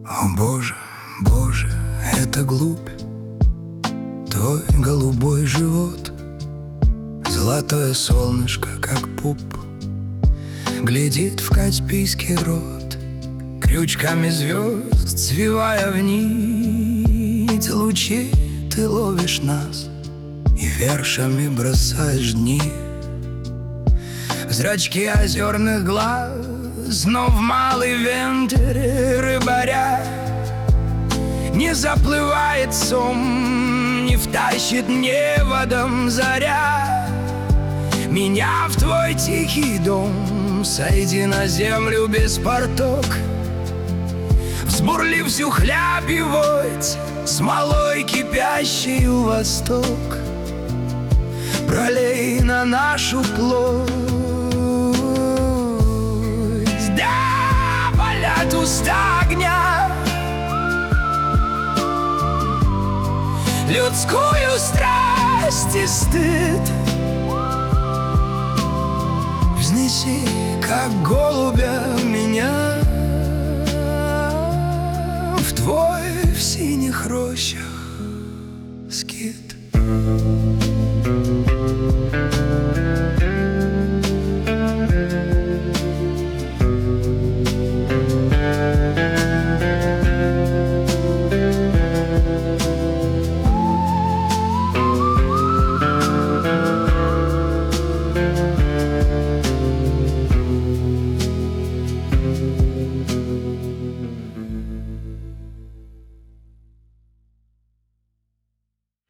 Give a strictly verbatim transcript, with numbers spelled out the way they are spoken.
О, Боже, Боже, это глупь, твой голубой живот, золотое солнышко, как пуп, глядит в Каспийский рот, крючками звезд свивая в нить лучи, ты ловишь нас и вершами бросаешь дни. Зрачки озерных глаз, но в малый вентиль рыбаря не заплывает сом, не втащит неводом заря. Меня в твой тихий дом сойди на землю без порток, взбурли всю хлябь и войт, смолой кипящий у восток, пролей на нашу плоть. Да, болят уста огня, людскую страсть и стыд взнеси, как голубя, меня в твой в синих рощах скит.